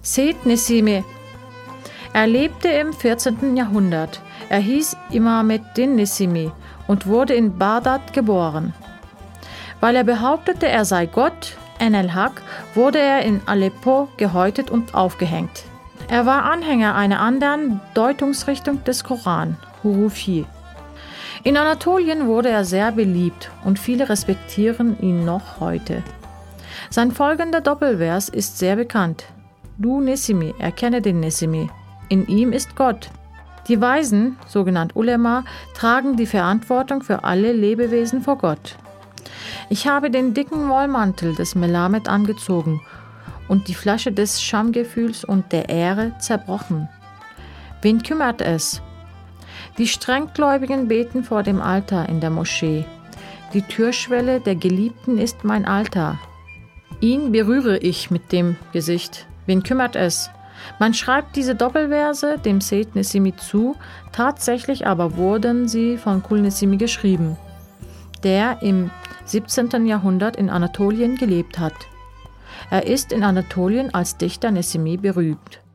Seyyid Nesimi. Er lebte im 14. Jahrhundert. Er hieß Imameddin Nesimi und wurde in Bagdad geboren. Weil er behauptete, er sei Gott, Enel-Haq, wurde er in Aleppo gehäutet und aufgehängt. Er war Anhänger einer anderen Deutungsrichtung des Koran, Hurufi. In Anatolien wurde er sehr beliebt und viele respektieren ihn noch heute. Sein folgender Doppelvers ist sehr bekannt. Du Nesimi, erkenne den Nesimi. In ihm ist Gott. Die Weisen, sogenannt Ulema, tragen die Verantwortung für alle Lebewesen vor Gott. Ich habe den dicken Wollmantel des Melamed angezogen und die Flasche des Schamgefühls und der Ehre zerbrochen. Wen kümmert es? Die Strenggläubigen beten vor dem Altar in der Moschee. Die Türschwelle der Geliebten ist mein Altar. Ihn berühre ich mit dem Gesicht. Wen kümmert es? Man schreibt diese Doppelverse dem Seyyid Nesimi zu, tatsächlich aber wurden sie von Kul Nesimi geschrieben, der im 17. Jahrhundert in Anatolien gelebt hat. Er ist in Anatolien als Dichter Nesimi berühmt.